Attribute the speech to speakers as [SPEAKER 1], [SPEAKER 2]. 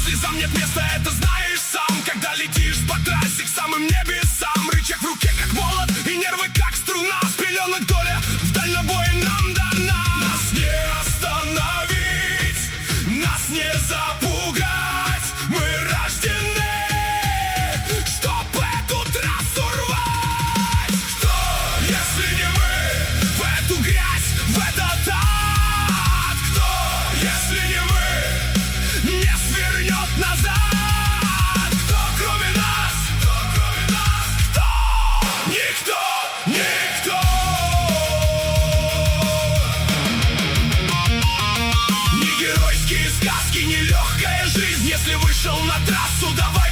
[SPEAKER 1] слезам нет места, это знаешь сам. Когда летишь по трассе к самым небесам, рычаг в руке как молот и нервы как струна. С пеленок доля в дальнобое нам дана. Нас не остановить, нас не запугать. Мы рождены, чтоб эту трассу рвать. Кто, если не мы, в эту грязь, в этот ад? Кто, если не мы, не свернет назад? Кто, кроме нас? Кто, кроме нас? Кто? Никто, никто. Не геройские сказки, не легкая жизнь. Если вышел на трассу, давай